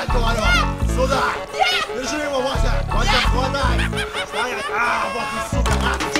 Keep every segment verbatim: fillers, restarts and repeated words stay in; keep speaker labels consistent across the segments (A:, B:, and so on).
A: Стоять, говорю! Сюда! Держи его, Вася! Вася, хватай! Стоять! А, вот и сука!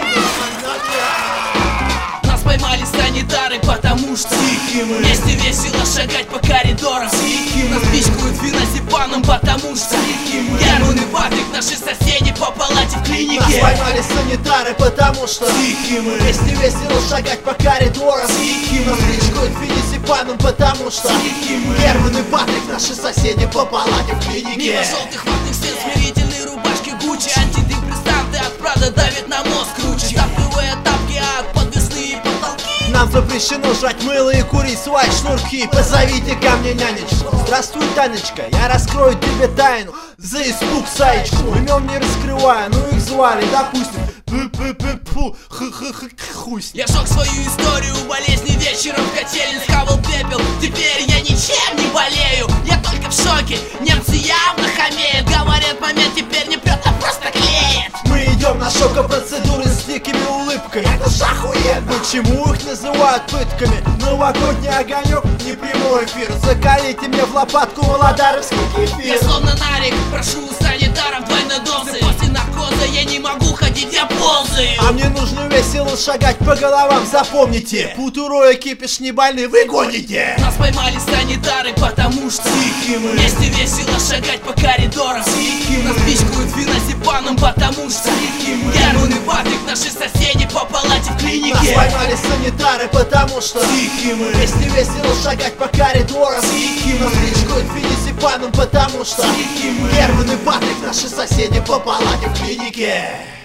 B: Нас поймали санитары, потому что
A: тихие мы.
B: Вместе весело шагать по коридорам.
A: Тихие
B: Нас
A: мы.
B: пичкают феназепамом, потому что Герман и Патрик, наши соседи по палате в клинике.
A: Нас поймали санитары, потому что
B: Тихие мы.
A: вместе весело шагать по коридорам.
B: Тихие мы.
A: Нас пичкают феназепамом, потому что
B: Тихие мы.
A: Герман и Патрик, наши соседи по палате в клинике.
B: Мимо желтых ватных стен, смирительные рубашки Гуччи, антидепрессанты от Прада давят на мозг круче. Стопливые тапки от подвесные потолки.
A: Нам запрещено жать мыло и курить свои шнурки. Позовите ко мне нянечку. Здравствуй, Танечка, я раскрою тебе тайну. За испуг Саечку имен не раскрываю, ну их звали, допустим, П-п-п-пу, х-х-х, хуй с ним.
B: Я шок свою историю болезни вечером в котельне схавал пепел. Теперь я ничем не болею, я только в шоке. Немцы явно хамеют, говорят, момент теперь не прет, а просто клеит.
A: Мы идем на шокопроцедуры с дикими улыбками. Это ж охуенно. Почему их называют пытками? Новогодний огонек, не прямой эфир. Закалите мне в лопатку володаровский кефир.
B: Я словно нарик, прошу у санитаров двойной дозы. После наркоза я не могу ходить, я ползаю.
A: А мне нужно весело шагать по головам, запомните. Путурой кипиш не больны, вы гоните.
B: Нас поймали санитары, потому что
A: Тихие мы.
B: вместе весело шагать по коридорам.
A: Тихие мы.
B: Нас пичкают феназепамом, потому что Герман и Патрик, наши соседи по палате в
A: Нас
B: клинике.
A: поймали санитары, потому что
B: Тихие мы.
A: вместе весело шагать по коридорам.
B: Тихие мы.
A: Нас пичкают феназепамом, потому что
B: Тихие мы.
A: Герман и Патрик, наши соседи по палате в клинике.